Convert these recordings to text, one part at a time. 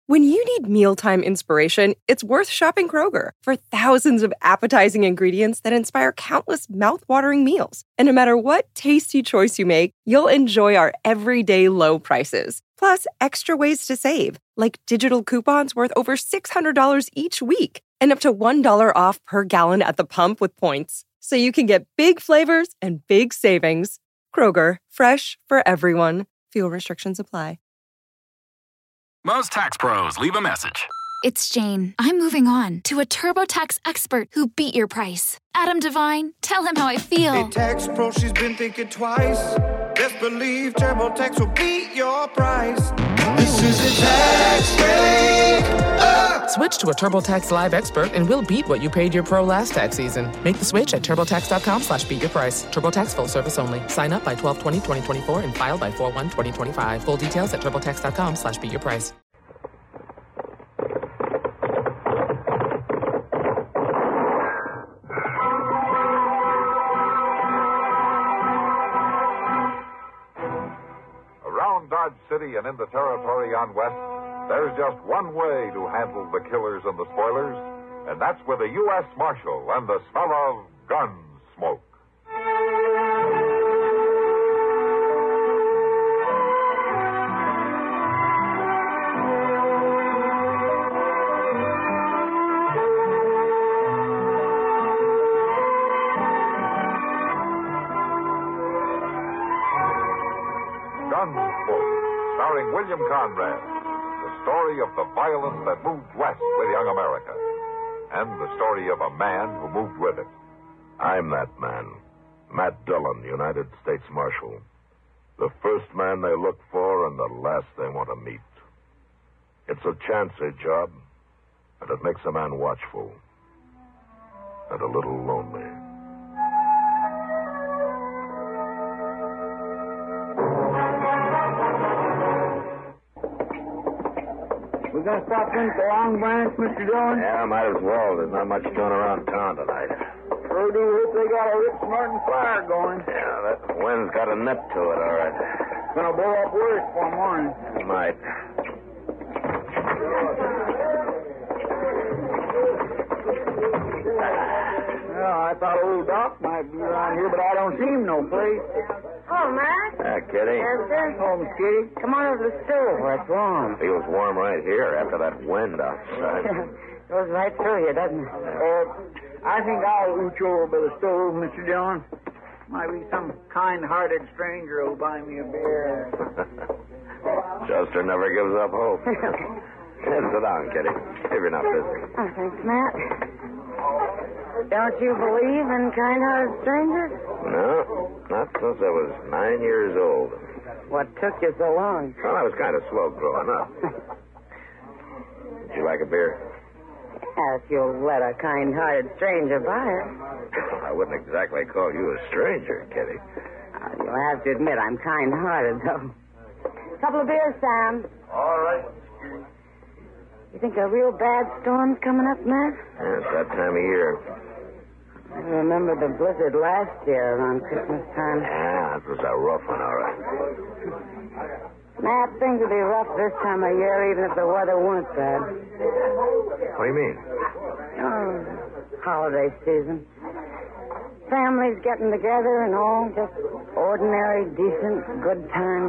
When you need mealtime inspiration, it's worth shopping Kroger for thousands of appetizing ingredients that inspire countless mouth-watering meals. And no matter what tasty choice you make, you'll enjoy our everyday low prices. Plus, extra ways to save, like digital coupons worth over $600 each week and up to $1 off per gallon at the pump with points. So you can get big flavors and big savings. Kroger, fresh for everyone. Fuel restrictions apply. Most tax pros leave a message. It's Jane. I'm moving on to a TurboTax expert who beat your price. Adam Devine, tell him how I feel. Hey, tax pro, she's been thinking twice. Best believe TurboTax will beat your price. This is a tax break. Switch to a TurboTax Live expert and we'll beat what you paid your pro last tax season. Make the switch at TurboTax.com/beat your price. TurboTax full service only. Sign up by 12/20/2024 and file by 4/1/2025. Full details at TurboTax.com/beat your price. Around Dodge City and in the territory on West, there's just one way to handle the killers and the spoilers, and that's with a U.S. Marshal and the smell of gun smoke. Gunsmoke, starring William Conrad. The story of the violence that moved west with young America. And the story of a man who moved with it. I'm that man. Matt Dillon, United States Marshal. The first man they look for and the last they want to meet. It's a chancy job, and it makes a man watchful. And a little lonely. We gonna stop in at the Long Branch, Mr. Dillon? Yeah, might as well. There's not much going around town tonight. Sure do hope they got a Rip Martin fire going. Yeah, that wind's got a nip to it, all right. Gonna blow up worse for morning. It might. Well, I thought old Doc might be around here, but I don't see him no place. Oh, Matt. Yeah, Kitty. Oh, Miss Kitty. Come on over to the stove. What's wrong? Feels warm right here after that wind outside. Goes right through you, doesn't it? I think I'll ooch over by the stove, Mr. Dillon. Might be some kind-hearted stranger who'll buy me a beer. Chester never gives up hope. Sit down, Kitty, if you're not busy. Oh, thanks, Matt. Don't you believe in kind-hearted strangers? No, not since I was 9 years old. What took you so long? Well, I was kind of slow growing up. Would you like a beer? If you'll let a kind-hearted stranger buy it. I wouldn't exactly call you a stranger, Kitty. You'll have to admit I'm kind-hearted, though. Couple of beers, Sam. All right. You think a real bad storm's coming up, Matt? Yeah, it's that time of year. I remember the blizzard last year around Christmas time. Yeah, it was a rough one, all right. Matt, things will be rough this time of year, even if the weather weren't bad. What do you mean? Oh, holiday season. Families getting together and all, just ordinary, decent, good times.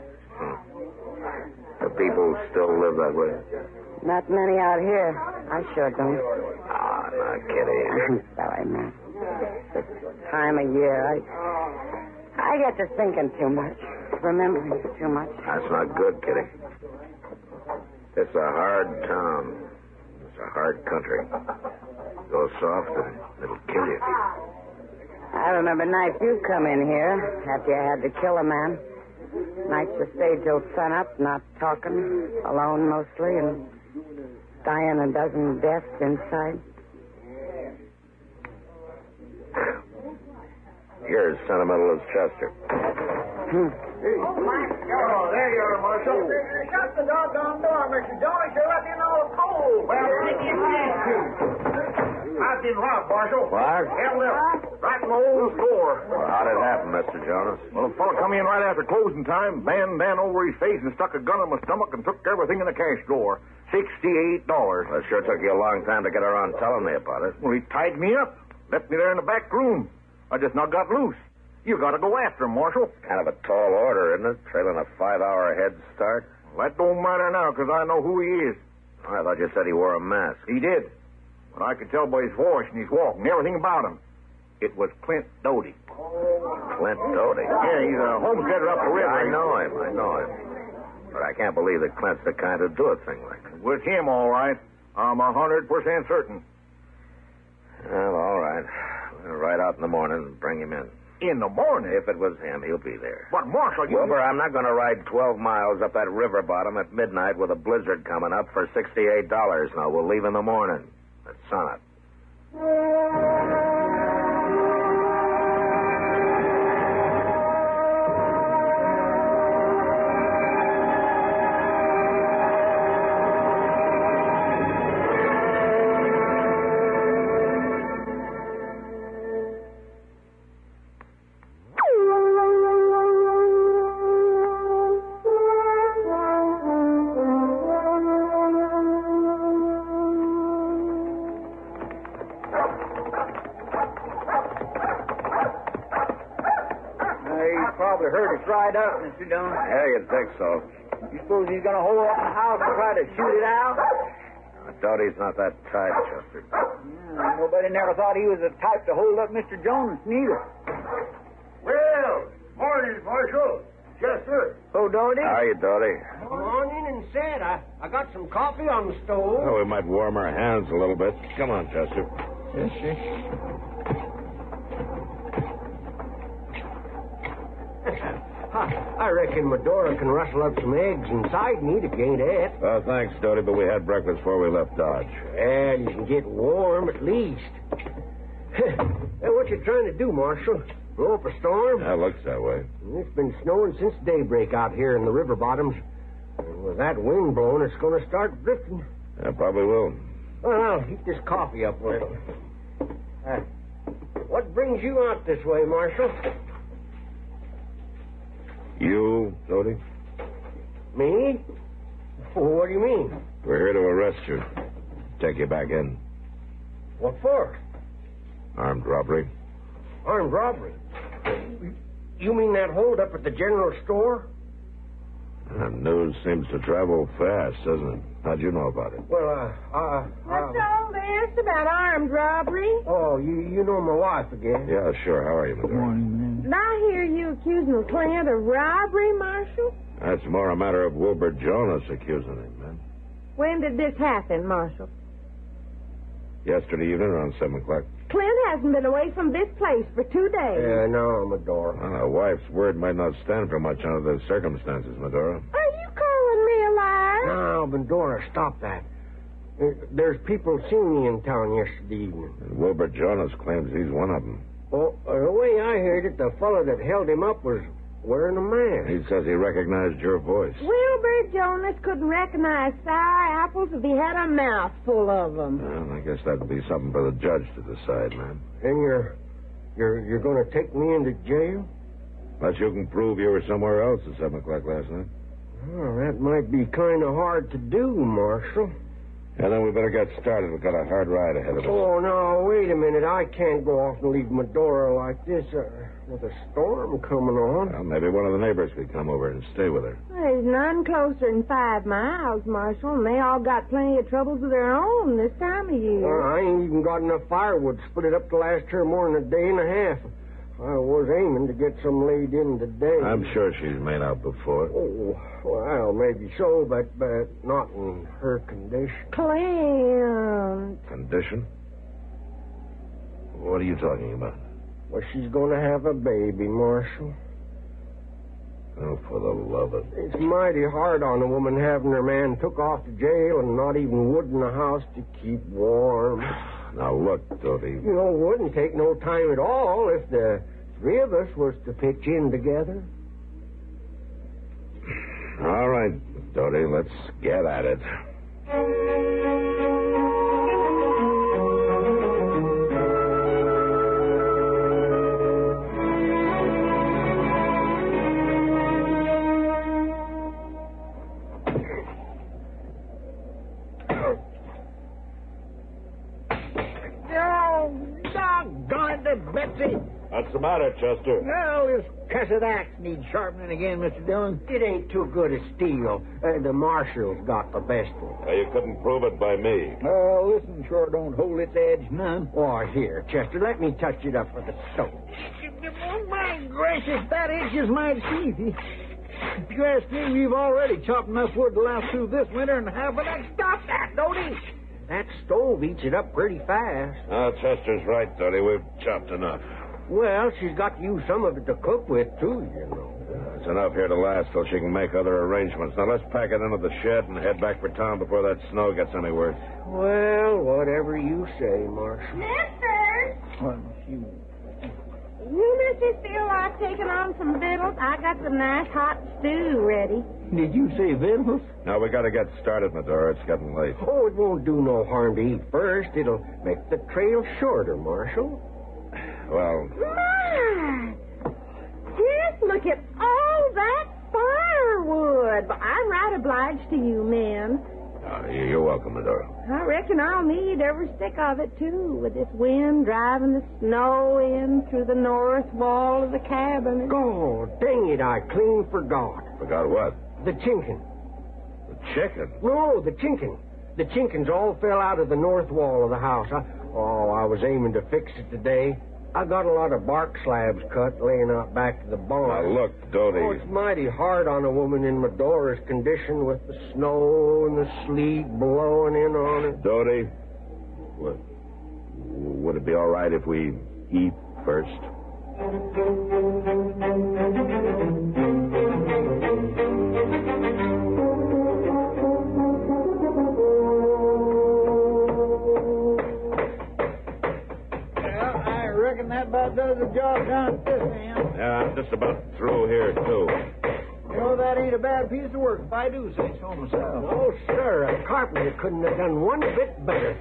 The people still live that way? Not many out here. I sure don't. Ah, now, Kitty. I'm sorry, Matt. This time of year, I get to thinking too much, remembering too much. That's not good, Kitty. It's a hard town. It's a hard country. Go soft and it'll kill you. I remember nights you come in here after you had to kill a man. Nights you stayed till sunup, not talking, alone mostly, and dying a dozen deaths inside. You're as sentimental as Chester. Oh, there you are, Marshal. Shut the doggone door, Mr. Jones. You're letting in all the cold. Well, I've been robbed, Marshal. What? Held up. Right in the old store. Well, how'd it happen, Mr. Jonas? Well, a fellow come in right after closing time, band down over his face and stuck a gun in my stomach and took everything in the cash drawer. $68. Well, it sure took you a long time to get around telling me about it. Well, he tied me up. Left me there in the back room. I just now got loose. You got to go after him, Marshal. Kind of a tall order, isn't it? Trailing a 5-hour head start. Well, that don't matter now, because I know who he is. I thought you said he wore a mask. He did. But I could tell by his voice and his walk and everything about him. It was Clint Doty. Clint Doty? Yeah, he's a homesteader up the river. I know him. But I can't believe that Clint's the kind to do a thing like that. With him, all right. I'm 100% certain. Well, all right. We'll ride out in the morning and bring him in. In the morning? If it was him, he'll be there. But, Marshal, you... Wilbur, I'm not going to ride 12 miles up that river bottom at midnight with a blizzard coming up for $68. No, we'll leave in the morning at sunup. Probably heard us ride up, Mr. Dillon. Yeah, you'd think so. You suppose he's going to hold up the house and try to shoot it out? Doty's not that tight, Chester. Nobody never thought he was the type to hold up Mr. Jones, neither. Well, morning, Marshal. Chester. Oh, Doty? How are you, Doty? Come on in and sit. I got some coffee on the stove. Oh, we might warm our hands a little bit. Come on, Chester. Yes, sir. I reckon Medora can rustle up some eggs inside and eat if you ain't ate. Well, thanks, Doty, but we had breakfast before we left Dodge. Well, you can get warm at least. Hey, what you trying to do, Marshal? Blow up a storm? That looks that way. It's been snowing since daybreak out here in the river bottoms. And with that wind blowing, it's going to start drifting. Yeah, probably will. Well, I'll heat this coffee up a little. What brings you out this way, Marshal? You, Doty? Me? What do you mean? We're here to arrest you. Take you back in. What for? Armed robbery. Armed robbery? You mean that hold up at the general store? News seems to travel fast, doesn't it? How'd you know about it? Well, What's all this about armed robbery? Oh, you know my wife again. Yeah, sure. How are you, Medora? Good morning, ma'am. Did I hear you accusing Clint of robbery, Marshal? That's more a matter of Wilbur Jonas accusing him, man. When did this happen, Marshal? Yesterday evening around 7 o'clock. Clint hasn't been away from this place for 2 days. Yeah, no, Medora. Well, a wife's word might not stand for much under the circumstances, Medora. Are you calling me a liar? No, Medora, stop that. There's people seen me in town yesterday evening. And Wilbur Jonas claims he's one of them. Well, the way I heard it, the fellow that held him up was wearing a mask. He says he recognized your voice. Wilbur Jonas couldn't recognize sour apples if he had a mouth full of them. Well, I guess that'd be something for the judge to decide, man. And you're going to take me into jail? Unless you can prove you were somewhere else at 7 o'clock last night. Well, that might be kind of hard to do, Marshal. And then we better get started. We've got a hard ride ahead of us. Oh, no, wait a minute. I can't go off and leave Medora like this with a storm coming on. Well, maybe one of the neighbors could come over and stay with her. There's none closer than 5 miles, Marshal, and they all got plenty of troubles of their own this time of year. Well, I ain't even got enough firewood to split it up to last her more than a day and a half. I was aiming to get some laid in today. I'm sure she's made out before. Oh, well, maybe so, but not in her condition. Clint. Condition? What are you talking about? Well, she's going to have a baby, Marshal. Oh, for the love of... It's mighty hard on a woman having her man took off to jail and not even wood in the house to keep warm. Now, look, Doty. You know, it wouldn't take no time at all if the 3 of us was to pitch in together. All right, Doty, let's get at it. Betsy. What's the matter, Chester? Well, this cussed axe needs sharpening again, Mr. Dillon. It ain't too good a steel. The marshal's got the best one. Well, you couldn't prove it by me. Oh, listen, sure don't hold its edge none. Oh, here, Chester, let me touch it up with the soap. Oh, my gracious, that itches my teeth. If you ask me, we've already chopped enough wood to last through this winter and half of that. Stop that, Dodie! That stove eats it up pretty fast. Oh, Chester's right, Dodie. We've chopped enough. Well, she's got to use some of it to cook with, too, you know. It's enough here to last till she can make other arrangements. Now, let's pack it into the shed and head back for town before that snow gets any worse. Well, whatever you say, Marshal. Mister! What, you... Mister, feel like taking on some victuals? I got some nice hot stew ready. Did you say victuals? Now, we got to get started, Medora. It's getting late. Oh, it won't do no harm to eat first. It'll make the trail shorter, Marshal. Well... My! Just look at all that firewood. I'm right obliged to you, men. You're welcome, Medora. I reckon I'll need every stick of it, too, with this wind driving the snow in through the north wall of the cabin. Oh, dang it, I clean forgot. Forgot what? The chinkin. The chicken? No, the chinkin. The chinkins all fell out of the north wall of the house. I was aiming to fix it today. I got a lot of bark slabs cut laying out back to the barn. Now, look, Dodie. Oh, it's mighty hard on a woman in Medora's condition with the snow and the sleet blowing in on her. Dodie, would it be all right if we eat first? That about does the job down at this end. Yeah, I'm just about through here, too. You know, that ain't a bad piece of work if I do say so myself. Oh, sir, a carpenter couldn't have done one bit better.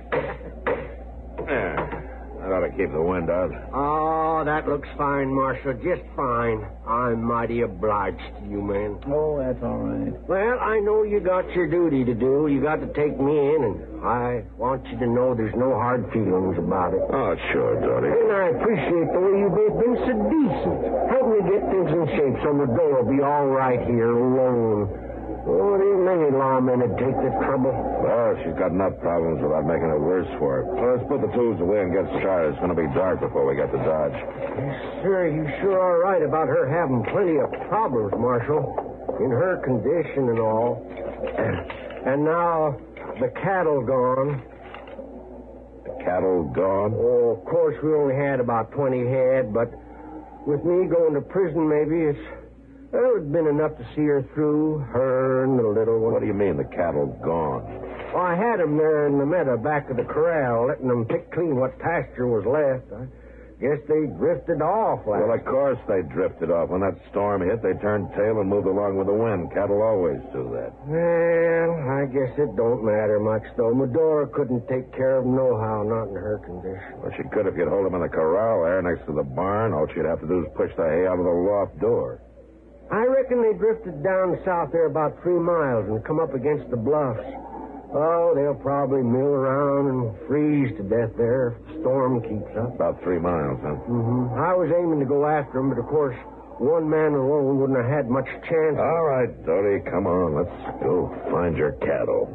Yeah, that ought to keep the wind out. Oh, that looks fine, Marshal, just fine. I'm mighty obliged to you, man. Oh, that's all right. Well, I know you got your duty to do. You got to take me in, and I want you to know there's no hard feelings about it. Oh, sure, Dodie. And I appreciate the way you both been so decent. Help me get things in shape so the door will be all right here alone. Oh, there ain't many lawmen that take the trouble. Well, she's got enough problems without making it worse for her. So let's put the tools away and get started. It's going to be dark before we get to Dodge. Yes, sir, you sure are right about her having plenty of problems, Marshal. In her condition and all. And now, the cattle gone. The cattle gone? Oh, of course, we only had about 20 head, but with me going to prison, maybe it's been enough to see her through, her and the little one. What do you mean, the cattle gone? Well, I had them there in the meadow back of the corral, letting them pick clean what pasture was left. I guess they drifted off last. Well, of course they drifted off. When that storm hit, they turned tail and moved along with the wind. Cattle always do that. Well, I guess it don't matter much, though. Medora couldn't take care of them nohow, not in her condition. Well, she could if you'd hold them in the corral there next to the barn. All she'd have to do is push the hay out of the loft door. I reckon they drifted down south there about 3 miles and come up against the bluffs. Oh, they'll probably mill around and freeze to death there if the storm keeps up. About 3 miles, huh? Mm-hmm. I was aiming to go after them, but of course, one man alone wouldn't have had much chance. All right, Dodie, come on. Let's go find your cattle.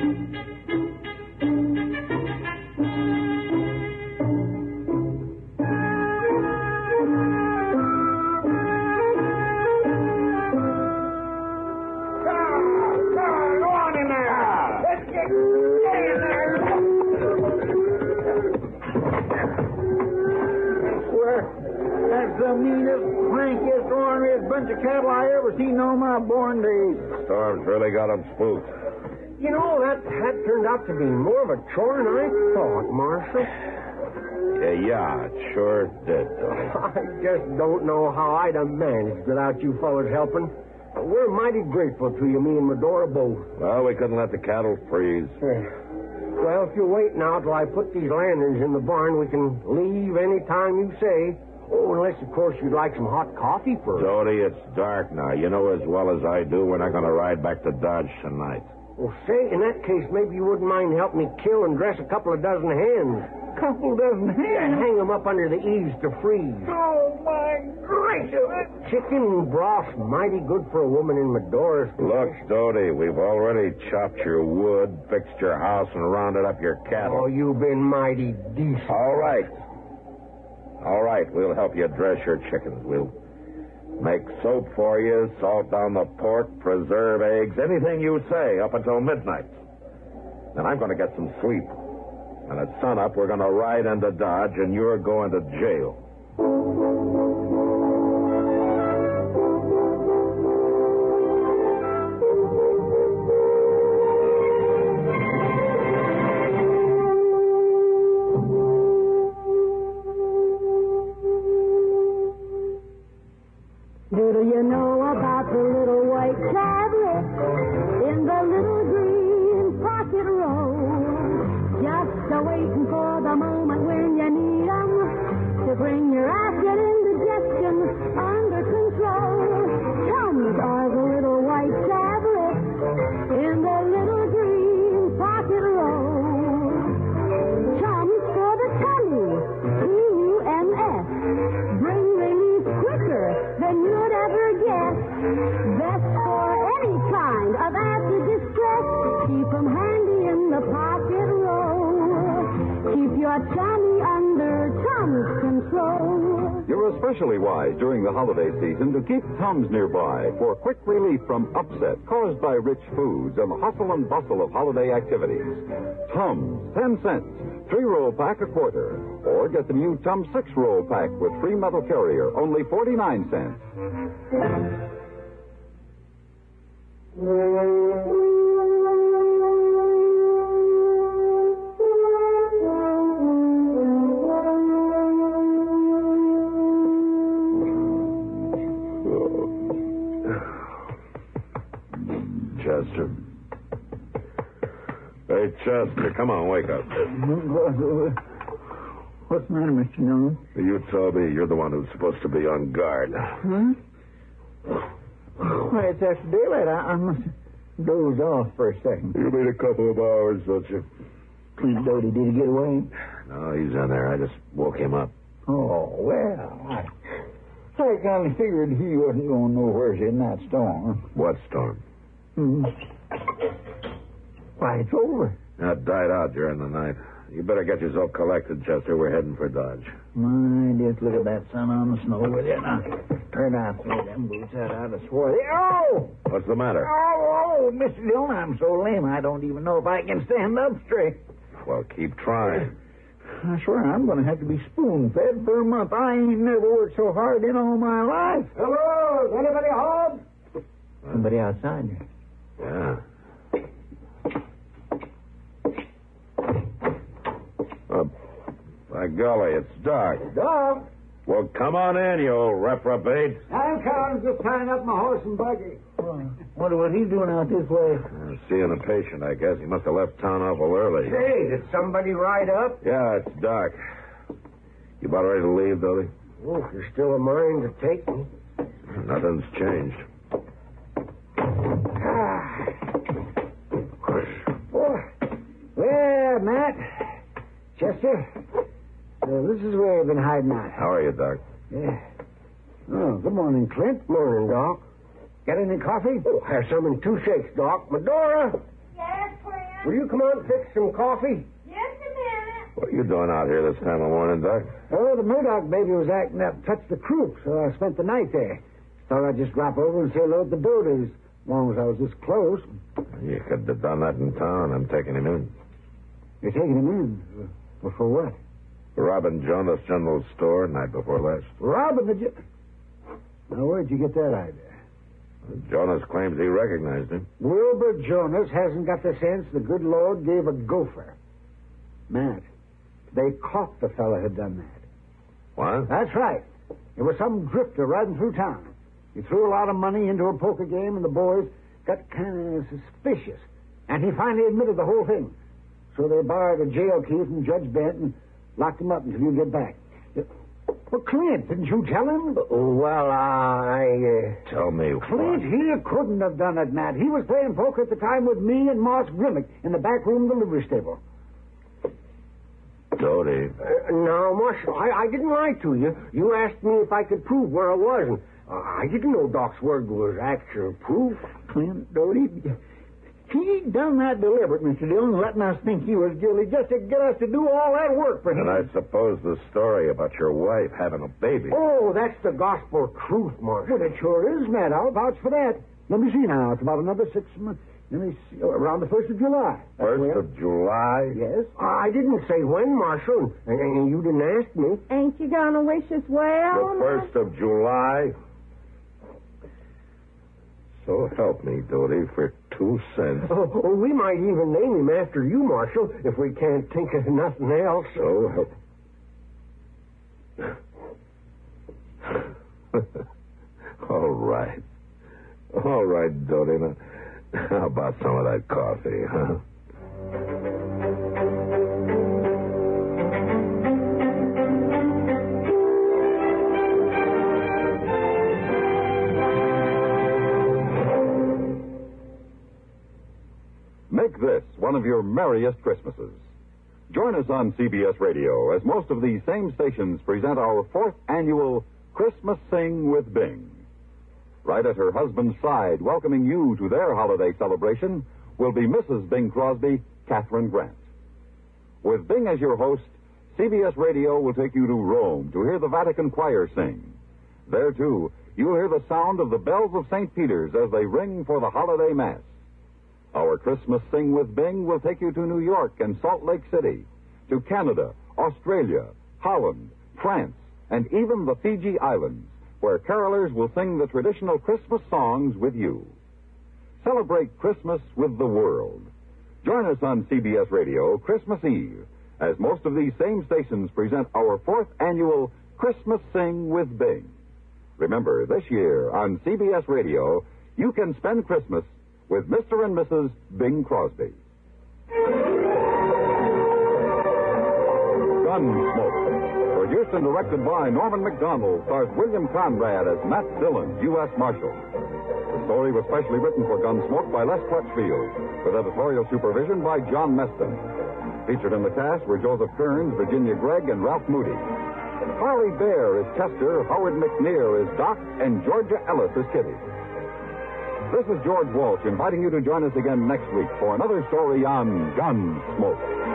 The meanest, crankiest, orneriest bunch of cattle I ever seen on my born days. Storm's really got them spooked. You know, that turned out to be more of a chore than I thought, Marshal. Yeah, it sure did, Tony. I just don't know how I'd have managed without you fellas helping. We're mighty grateful to you, me and Medora both. Well, we couldn't let the cattle freeze. Well, if you wait now till I put these lanterns in the barn, we can leave any time you say. Oh, unless, of course, you'd like some hot coffee first. Dodie, it's dark now. You know as well as I do we're not going to ride back to Dodge tonight. Well, say, in that case, maybe you wouldn't mind helping me kill and dress a couple of dozen hens. couple dozen hens. Hang them up under the eaves to freeze. Oh, my gracious. Chicken broth's mighty good for a woman in Medora's. Look, Dodie, we've already chopped your wood, fixed your house, and rounded up your cattle. Oh, you've been mighty decent. All right. All right, we'll help you dress your chickens. We'll make soap for you, salt down the pork, preserve eggs, anything you say up until midnight. Then I'm going to get some sleep. And at sunup, we're going to ride into Dodge, and you're going to jail. Do you know about the little white tablet in the little green pocket roll? Just waiting for the moment when you need 'em to bring your acid indigestion under control. Tums are the little white tablet in the little green pocket roll. Tums for the tummy, TUMS. Bring relief quicker than you'd ever guess. Best for any kind of acid distress. Keep 'em handy in the pocket roll. Keep your tummy under Tums control. You're especially wise during the holiday season to keep Tums nearby for quick relief from upset caused by rich foods and the hustle and bustle of holiday activities. Tums, 10 cents. 3-roll pack a quarter. Or get the new Tums 6-roll pack with free metal carrier, only 49 cents. Chester. Hey, Chester, come on, wake up. What's the matter, Mr. Jones? You told me you're the one who's supposed to be on guard. Huh? Why, it's after daylight. I must have dozed off for a second. You mean a couple of hours, don't you? Clint Doty, did he get away? No, he's in there. I just woke him up. Oh, well, I kind of figured he wasn't going nowheres in that storm. What storm? Why, it's over. That died out during the night. You better get yourself collected, Chester. We're heading for Dodge. My, just look at that sun on the snow with you. Now, turn out throw them boots out. I'd have swore. Oh! What's the matter? Oh, Mr. Dillon, I'm so lame I don't even know if I can stand up straight. Well, keep trying. I swear I'm going to have to be spoon-fed for a month. I ain't never worked so hard in all my life. Hello, is anybody home? Somebody outside. Yeah. By golly, it's dark. Dog. Well, come on in, you old reprobate. I'm coming, just tying up my horse and buggy. Wonder what he's doing out this way. Seeing a patient, I guess. He must have left town awful early. Hey, did somebody ride up? Yeah, it's dark. You about ready to leave, Billy? Oh, if you're still a mind to take me. Nothing's changed. Well, Matt, Chester, this is where you've been hiding out. How are you, Doc? Yeah. Oh, good morning, Clint. Morning, Doc. Got any coffee? Oh, have some in 2 shakes, Doc. Medora, Yes, Clint? will you come out and fix some coffee? Just a minute. What are you doing out here this time of morning, Doc? Oh, the Murdoch baby was acting up, touched the croup, so I spent the night there. Thought I'd just drop over and say hello to the Doties, as long as I was this close. You could have done that in town. I'm taking him in. You're taking him in? Well, for what? Robbing Jonas General Store night before last. Robbing the... Now, where'd you get that idea? Jonas claims he recognized him. Wilbur Jonas hasn't got the sense the good Lord gave a gopher. Matt, they caught the fella who'd done that. What? That's right. There was some drifter riding through town. He threw a lot of money into a poker game, and the boys got kind of suspicious. And he finally admitted the whole thing. So they borrowed a jail key from Judge Bent and locked him up until you get back. Well, Clint, didn't you tell him? Well, Tell me Clint, he couldn't have done it, Matt. He was playing poker at the time with me and Moss Grimmick in the back room of the livery stable. Dodie. No, Marshal, I didn't lie to you. You asked me if I could prove where I was, and I didn't know Doc's word was actual proof. Clint, Dodie, he done that deliberate, Mr. Dillon, letting us think he was guilty just to get us to do all that work for him. And I suppose the story about your wife having a baby. Oh, that's the gospel truth, Marshal. Well, it sure is, Matt. I'll vouch for that. Let me see now. It's about another 6 months. Let me see. Around the 1st of July. 1st of July? Yes. I didn't say when, Marshal, and you didn't ask me. Ain't you gonna wish us well? The 1st of July? So help me, Dodie, for 2 cents. Oh, we might even name him after you, Marshal, if we can't think of nothing else. So help. All right. All right, Dodie. Now, how about some of that coffee, huh? Make this one of your merriest Christmases. Join us on CBS Radio as most of these same stations present our 4th annual Christmas Sing with Bing. Right at her husband's side, welcoming you to their holiday celebration, will be Mrs. Bing Crosby, Catherine Grant. With Bing as your host, CBS Radio will take you to Rome to hear the Vatican choir sing. There, too, you'll hear the sound of the bells of St. Peter's as they ring for the holiday Mass. Our Christmas Sing with Bing will take you to New York and Salt Lake City, to Canada, Australia, Holland, France, and even the Fiji Islands, where carolers will sing the traditional Christmas songs with you. Celebrate Christmas with the world. Join us on CBS Radio Christmas Eve, as most of these same stations present our 4th annual Christmas Sing with Bing. Remember, this year on CBS Radio, you can spend Christmas with Mr. and Mrs. Bing Crosby. Gunsmoke. Produced and directed by Norman McDonald, stars William Conrad as Matt Dillon, U.S. Marshal. The story was specially written for Gunsmoke by Les Crutchfield, with editorial supervision by John Meston. Featured in the cast were Joseph Kearns, Virginia Gregg, and Ralph Moody. Harley Bear is Chester, Howard McNear is Doc, and Georgia Ellis is Kitty. This is George Walsh inviting you to join us again next week for another story on Gunsmoke.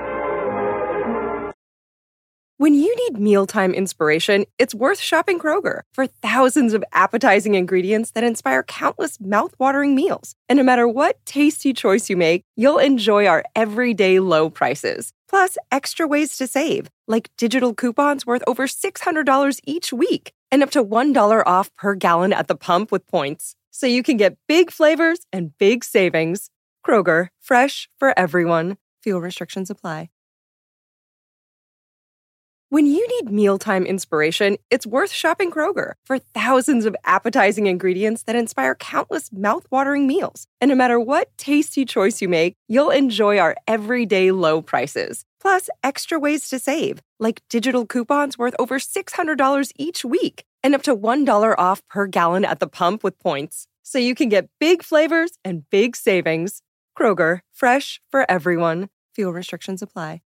When you need mealtime inspiration, it's worth shopping Kroger for thousands of appetizing ingredients that inspire countless mouth-watering meals. And no matter what tasty choice you make, you'll enjoy our everyday low prices. Plus, extra ways to save, like digital coupons worth over $600 each week and up to $1 off per gallon at the pump with points. So you can get big flavors and big savings. Kroger, fresh for everyone. Fuel restrictions apply. When you need mealtime inspiration, it's worth shopping Kroger for thousands of appetizing ingredients that inspire countless mouth-watering meals. And no matter what tasty choice you make, you'll enjoy our everyday low prices. Plus, extra ways to save, like digital coupons worth over $600 each week and up to $1 off per gallon at the pump with points. So you can get big flavors and big savings. Kroger, fresh for everyone. Fuel restrictions apply.